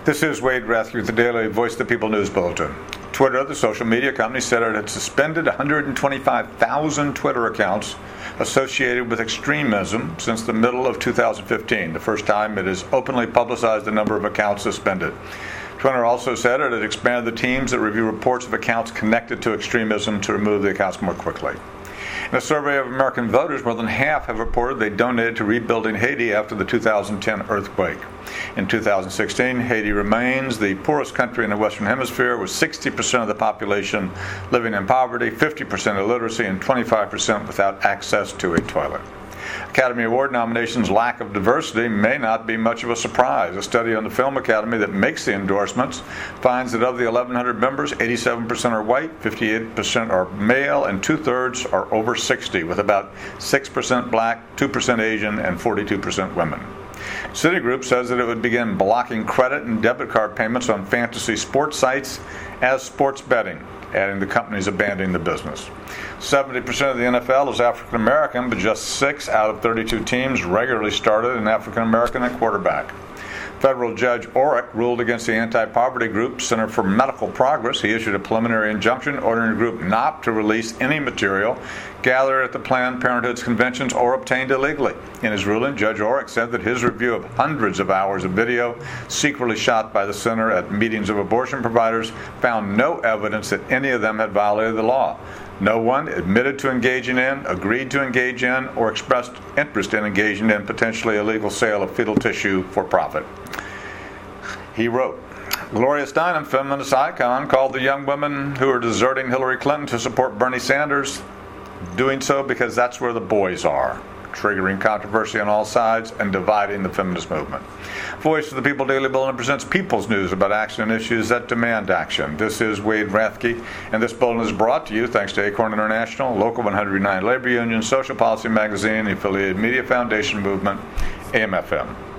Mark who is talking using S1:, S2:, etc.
S1: This is Wade Rathke with the Daily Voice of the People News Bulletin. Twitter, the social media company, said it had suspended 125,000 Twitter accounts associated with extremism since the middle of 2015, the first time it has openly publicized the number of accounts suspended. Twitter also said it had expanded the teams that review reports of accounts connected to extremism to remove the accounts more quickly. In a survey of American voters, more than half have reported they donated to rebuilding Haiti after the 2010 earthquake. In 2016, Haiti remains the poorest country in the Western Hemisphere, with 60% of the population living in poverty, 50% illiteracy, and 25% without access to a toilet. Academy Award nominations' lack of diversity may not be much of a surprise. A study on the Film Academy that makes the endorsements finds that of the 1,100 members, 87% are white, 58% are male, and two-thirds are over 60, with about 6% black, 2% Asian, and 42% women. Citigroup says that it would begin blocking credit and debit card payments on fantasy sports sites as sports betting, adding the company's abandoning the business. 70% of the NFL is African American, but just 6 out of 32 teams regularly started an African American at quarterback. Federal Judge Orrick ruled against the anti-poverty group Center for Medical Progress. He issued a preliminary injunction ordering the group not to release any material gathered at the Planned Parenthood's conventions or obtained illegally. In his ruling, Judge Orrick said that his review of hundreds of hours of video secretly shot by the center at meetings of abortion providers found no evidence that any of them had violated the law. No one admitted to engaging in, agreed to engage in, or expressed interest in engaging in potentially illegal sale of fetal tissue for profit. He wrote, Gloria Steinem, feminist icon, called the young women who are deserting Hillary Clinton to support Bernie Sanders doing so because that's where the boys are, triggering controversy on all sides and dividing the feminist movement. Voice of the People Daily Bulletin presents People's News about action and issues that demand action. This is Wade Rathke, and this bulletin is brought to you thanks to Acorn International, Local 109 Labor Union, Social Policy Magazine, the Affiliated Media Foundation Movement, AM/FM.